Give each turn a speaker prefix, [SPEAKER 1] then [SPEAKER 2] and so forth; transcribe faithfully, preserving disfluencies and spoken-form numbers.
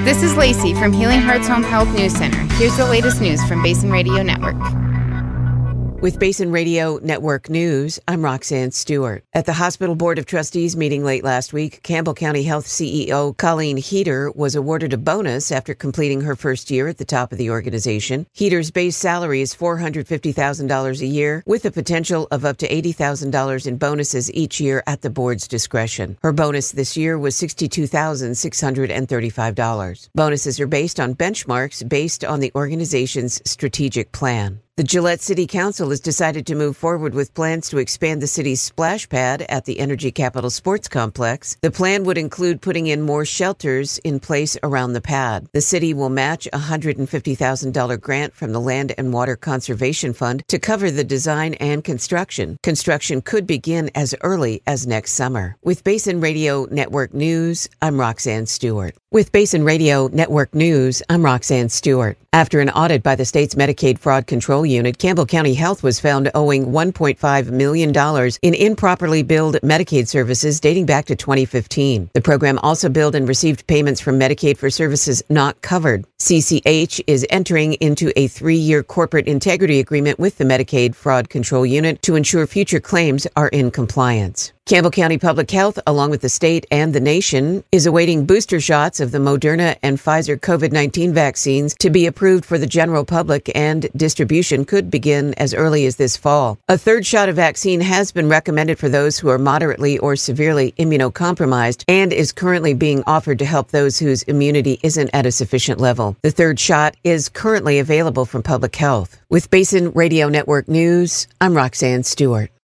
[SPEAKER 1] This is Lacey from Healing Hearts Home Health News Center. Here's the latest news from Basin Radio Network.
[SPEAKER 2] With Basin Radio Network News, I'm Roxanne Stewart. At the Hospital Board of Trustees meeting late last week, Campbell County Health C E O Colleen Heater was awarded a bonus after completing her first year at the top of the organization. Heater's base salary is four hundred fifty thousand dollars a year, with the potential of up to eighty thousand dollars in bonuses each year at the board's discretion. Her bonus this year was sixty-two thousand six hundred thirty-five dollars. Bonuses are based on benchmarks based on the organization's strategic plan. The Gillette City Council has decided to move forward with plans to expand the city's splash pad at the Energy Capital Sports Complex. The plan would include putting in more shelters in place around the pad. The city will match a one hundred fifty thousand dollars grant from the Land and Water Conservation Fund to cover the design and construction. Construction could begin as early as next summer. With Basin Radio Network News, I'm Roxanne Stewart. With Basin Radio Network News, I'm Roxanne Stewart. After an audit by the state's Medicaid Fraud Control Unit, Campbell County Health was found owing one point five million dollars in improperly billed Medicaid services dating back to twenty fifteen. The program also billed and received payments from Medicaid for services not covered. C C H is entering into a three-year corporate integrity agreement with the Medicaid Fraud Control Unit to ensure future claims are in compliance. Campbell County Public Health, along with the state and the nation, is awaiting booster shots of the Moderna and Pfizer COVID nineteen vaccines to be approved for the general public, and distribution could begin as early as this fall. A third shot of vaccine has been recommended for those who are moderately or severely immunocompromised and is currently being offered to help those whose immunity isn't at a sufficient level. The third shot is currently available from Public Health. With Basin Radio Network News, I'm Roxanne Stewart.